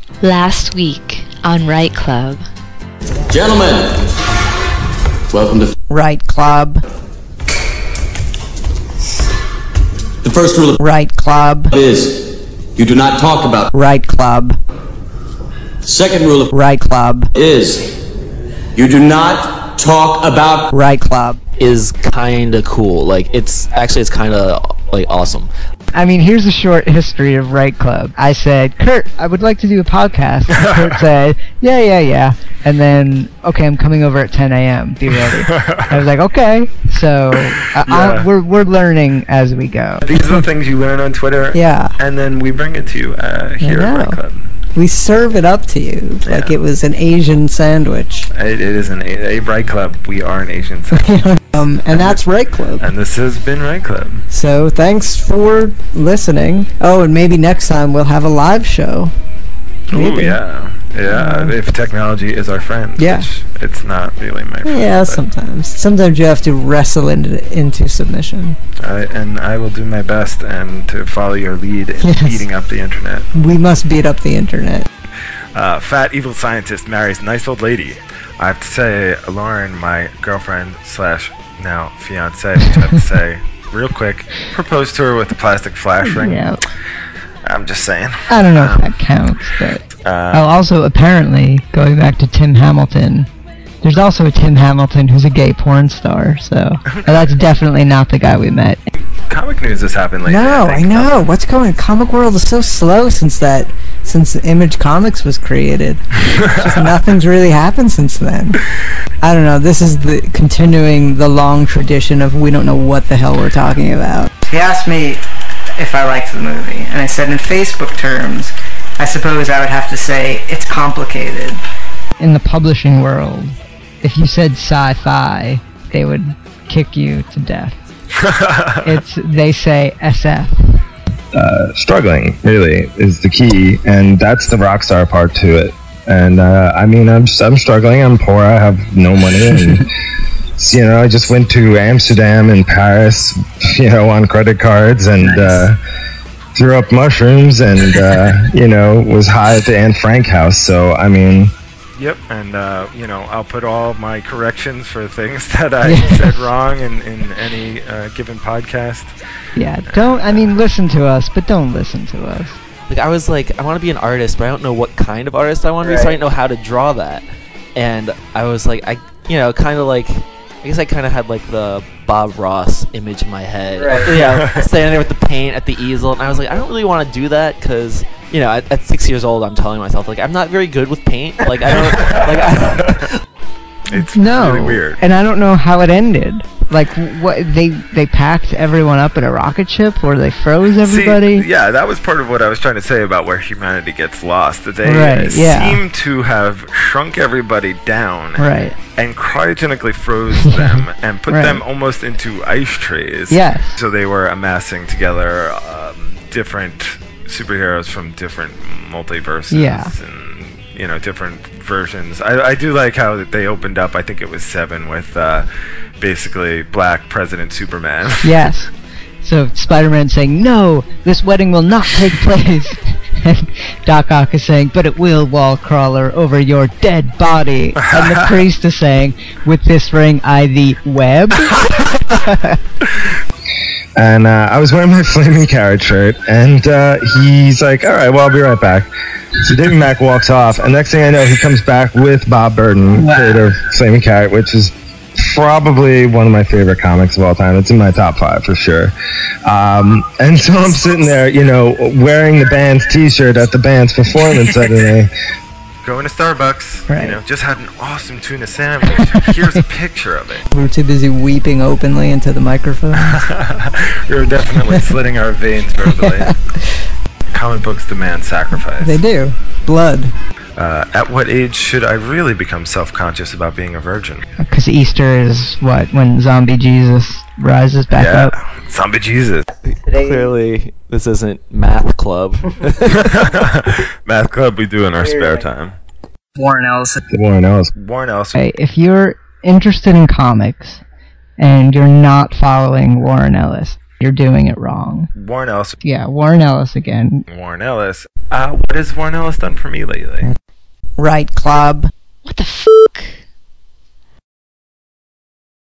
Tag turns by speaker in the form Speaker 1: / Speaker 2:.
Speaker 1: Last week on Right Club.
Speaker 2: Gentlemen, welcome to
Speaker 3: Right Club.
Speaker 2: The first rule of
Speaker 3: Right Club
Speaker 2: is you do not talk about.
Speaker 3: Right Club.
Speaker 2: The second rule of
Speaker 3: Right Club
Speaker 2: is you do not talk about.
Speaker 3: Right Club
Speaker 4: is kind of cool. Like, it's kind of like awesome.
Speaker 3: I mean, here's a short history of Right Club. I said, Kurt, I would like to do a podcast. And Kurt said, yeah. And then, okay, I'm coming over at 10 a.m. Be ready. I was like, okay. So we're learning as we go.
Speaker 5: These are the things you learn on Twitter.
Speaker 3: Yeah.
Speaker 5: And then we bring it to you here at Right Club.
Speaker 3: We serve it up to you like it was an Asian sandwich.
Speaker 5: It is a Right Club. We are an Asian sandwich.
Speaker 3: And that's Right Club.
Speaker 5: And this has been Right Club.
Speaker 3: So thanks for listening. Oh, and maybe next time we'll have a live show.
Speaker 5: Maybe. Ooh, yeah. If technology is our friend.
Speaker 3: Yeah.
Speaker 5: Which it's not really my friend.
Speaker 3: Yeah, sometimes. Sometimes you have to wrestle into submission.
Speaker 5: I will do my best and to follow your lead in beating up the internet.
Speaker 3: We must beat up the internet.
Speaker 5: Fat evil scientist marries nice old lady. I have to say, Lauren, my girlfriend / now fiance, which I have to say real quick, proposed to her with a plastic flash ring.
Speaker 3: Yeah.
Speaker 5: I'm just saying.
Speaker 3: I don't know if that counts, but also apparently going back to Tim Hamilton, there's also a Tim Hamilton who's a gay porn star, so that's definitely not the guy we met.
Speaker 5: Comic news has happened lately.
Speaker 3: No, I know. What's going on? Comic world is so slow since Image Comics was created. Just nothing's really happened since then. I don't know. This is continuing the long tradition of we don't know what the hell we're talking about. He asked me if I liked the movie, and I said in Facebook terms, I suppose I would have to say it's complicated. In the publishing world, if you said sci-fi, they would kick you to death. They say SF.
Speaker 6: Struggling really is the key, and that's the rock star part to it. And I mean, I'm struggling. I'm poor. I have no money, and I just went to Amsterdam and Paris, on credit cards, and threw up mushrooms, and was high at the Anne Frank house. So I mean.
Speaker 5: Yep, and I'll put all my corrections for things that I said wrong in any given podcast.
Speaker 3: Yeah, listen to us, but don't listen to us.
Speaker 4: Like, I was like, I want to be an artist, but I don't know what kind of artist I want to be, so I didn't know how to draw that. And I was like, I guess I kind of had like the Bob Ross image in my head. Right. Standing there with the paint at the easel, and I was like, I don't really want to do that because, at 6 years old, I'm telling myself like I'm not very good with paint. Like I don't.
Speaker 5: It's really weird.
Speaker 3: And I don't know how it ended. Like, what they packed everyone up in a rocket ship, or they froze everybody?
Speaker 5: See, yeah, that was part of what I was trying to say about where humanity gets lost. That they seem to have shrunk everybody down, and cryogenically froze them and put them almost into ice trays.
Speaker 3: Yes.
Speaker 5: So they were amassing together different superheroes from different multiverses.
Speaker 3: Yeah.
Speaker 5: And different versions. I do like how they opened up. I think it was 7 with basically Black President Superman.
Speaker 3: Yes. So Spider-Man saying, "No, this wedding will not take place." And Doc Ock is saying, "But it will, wall crawler, over your dead body." And the priest is saying, "With this ring, I the web."
Speaker 6: And I was wearing my Flaming Carrot shirt, and he's like, "All right, well, I'll be right back." So David Mack walks off, and next thing I know, he comes back with Bob Burton, creator of Flaming Carrot, which is probably one of my favorite comics of all time. It's in my top 5 for sure. And so I'm sitting there, wearing the band's T-shirt at the band's performance Saturday.
Speaker 5: Going to Starbucks, just had an awesome tuna sandwich. Here's a picture of it.
Speaker 3: We were too busy weeping openly into the microphone.
Speaker 5: We were definitely slitting our veins verbally. Comic books demand sacrifice.
Speaker 3: They do. Blood.
Speaker 5: At what age should I really become self-conscious about being a virgin?
Speaker 3: Because Easter is when Zombie Jesus rises back up.
Speaker 5: Zombie Jesus.
Speaker 4: Clearly, this isn't Math Club.
Speaker 5: Math Club we do in our spare time.
Speaker 3: Warren Ellis.
Speaker 6: Warren Ellis.
Speaker 3: Hey, if you're interested in comics and you're not following Warren Ellis, You're doing it wrong.
Speaker 5: Warren Ellis.
Speaker 3: Yeah, Warren Ellis again.
Speaker 5: Warren Ellis. What has Warren Ellis done for me lately?
Speaker 3: Right Club.
Speaker 1: What the f***?